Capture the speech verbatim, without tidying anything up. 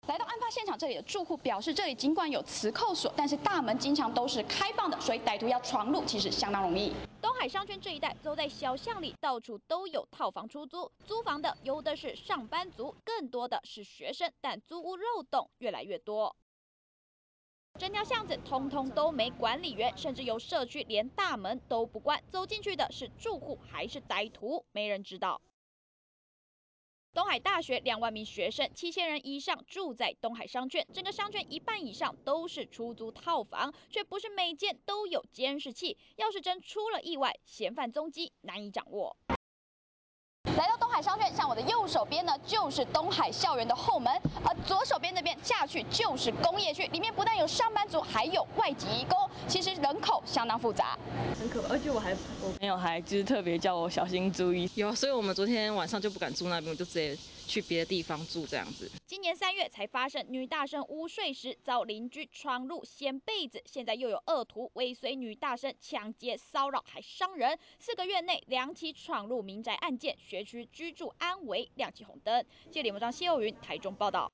来到案发现场，这里的住户表示，这里尽管有磁扣锁，但是大门经常都是开放的，所以歹徒要闯入其实相当容易。 东海商圈这一带，走在小巷里，到处都有套房出租，租房的有的是上班族，更多的是学生，但租屋漏洞越来越多。整条巷子通通都没管理员，甚至有社区连大门都不关，走进去的是住户还是歹徒，没人知道。东海大学两万名学生，七千人以上住在东海商圈，整个商圈一半以上都是出租套房，却不是每间都有监视器。要是真出了意外，嫌犯踪迹难以掌握。 来到东海商圈，像我的右手边呢，就是东海校园的后门，而左手边那边下去就是工业区，里面不但有上班族，还有外籍移工，其实人口相当复杂， 很可怕。而且我还我朋友还就是特别叫我小心注意。有，所以我们昨天晚上就不敢住那边，我就直接去别的地方住这样子。 今年三月才发生女大生午睡时遭邻居闯入掀被子，现在又有恶徒尾随女大生抢劫、骚扰还伤人。四个月内两起闯入民宅案件，学区居住安危亮起红灯。记者李文章、谢佑云台中报道。